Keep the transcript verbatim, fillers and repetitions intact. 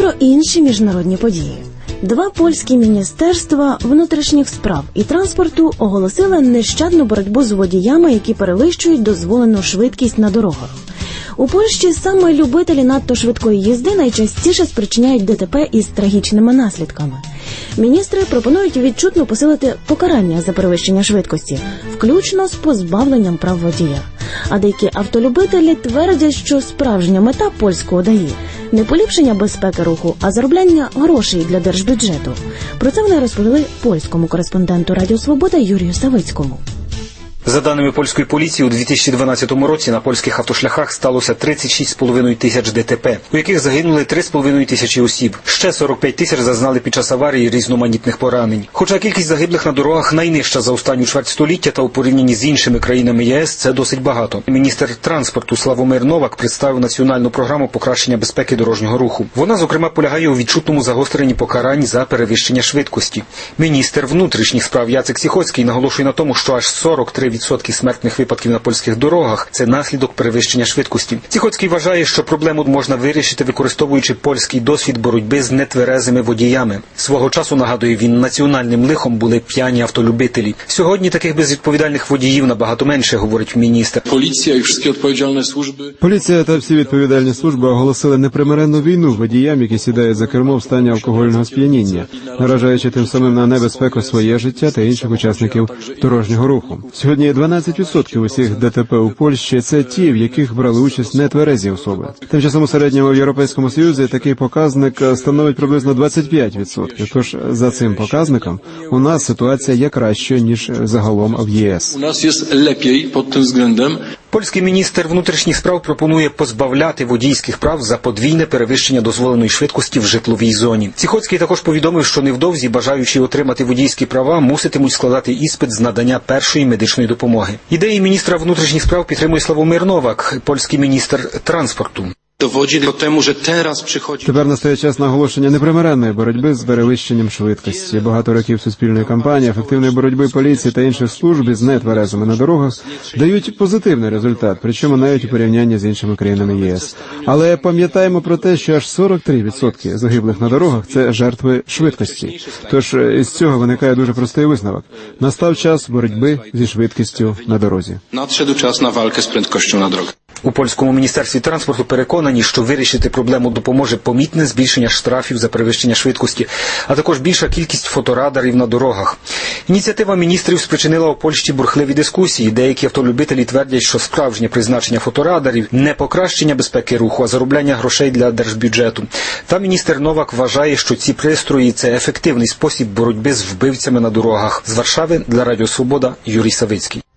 про інші міжнародні події. Два польські міністерства внутрішніх справ і транспорту оголосили нещадну боротьбу з водіями, які перевищують дозволену швидкість на дорогах. У Польщі саме любителі надто швидкої їзди найчастіше спричиняють ДТП із трагічними наслідками. Міністри пропонують відчутно посилити покарання за перевищення швидкості, включно з позбавленням прав водія. А деякі автолюбителі твердять, що справжня мета польського ДАІ – не поліпшення безпеки руху, а заробляння грошей для держбюджету. Про це вони розповіли польському кореспонденту Радіо Свобода Юрію Савицькому. За даними польської поліції, у дві тисячі дванадцятому році на польських автошляхах сталося тридцять шість з половиною тисяч ДТП, у яких загинули три з половиною тисячі осіб. Ще сорок п'ять тисяч зазнали під час аварії різноманітних поранень. Хоча кількість загиблих на дорогах найнижча за останню чверть століття, та у порівнянні з іншими країнами ЄС це досить багато. Міністр транспорту Славомир Новак представив національну програму покращення безпеки дорожнього руху. Вона, зокрема, полягає у відчутному загостренні покарань за перевищення швидкості. Міністр внутрішніх справ Яцек Сіхоцький наголошує на тому, що аж сорок три відсотки смертних випадків на польських дорогах – це наслідок перевищення швидкості. Сіхоцький вважає, що проблему можна вирішити, використовуючи польський досвід боротьби з нетверезими водіями. Свого часу, нагадує він, національним лихом були п'яні автолюбителі. Сьогодні таких безвідповідальних водіїв набагато менше, говорить міністр. Поліція і всі відповідальні служби. Поліція та всі відповідальні служби оголосили непримиренну війну водіям, які сідають за кермо в стані алкогольного сп'яніння, наражаючи тим самим на небезпеку своє життя та інших учасників дорожнього руху. Сьогодні дванадцять відсотків усіх ДТП у Польщі – це ті, в яких брали участь нетверезі особи. Тим часом у середньому в Європейському Союзі такий показник становить приблизно двадцять п'ять відсотків. Тож за цим показником у нас ситуація є кращою, ніж загалом в ЄС. У нас є лепій під тим вzględem. Польський міністр внутрішніх справ пропонує позбавляти водійських прав за подвійне перевищення дозволеної швидкості в житловій зоні. Сіхоцький також повідомив, що невдовзі бажаючі отримати водійські права муситимуть складати іспит з надання першої медичної допомоги. Ідеї міністра внутрішніх справ підтримує Славомир Новак, польський міністр транспорту. Доводить до тому, що зараз приходить... Тепер настає час наголошення непримиренної боротьби з перевищенням швидкості. Багато років суспільної кампанії, ефективної боротьби поліції та інших служб з нетверезими на дорогах дають позитивний результат, причому навіть у порівнянні з іншими країнами ЄС. Але пам'ятаємо про те, що аж сорок три відсотки загиблих на дорогах – це жертви швидкості. Тож із цього виникає дуже простий висновок. Настав час боротьби зі швидкістю на дорозі. Надшedł час на walkę з prędkością на дорогах. У польському міністерстві транспорту переконані, що вирішити проблему допоможе помітне збільшення штрафів за перевищення швидкості, а також більша кількість фоторадарів на дорогах. Ініціатива міністрів спричинила у Польщі бурхливі дискусії. Деякі автолюбителі твердять, що справжнє призначення фоторадарів – не покращення безпеки руху, а заробляння грошей для держбюджету. Та міністр Новак вважає, що ці пристрої – це ефективний спосіб боротьби з вбивцями на дорогах. З Варшави для Радіо Свобода Юрій Савицький.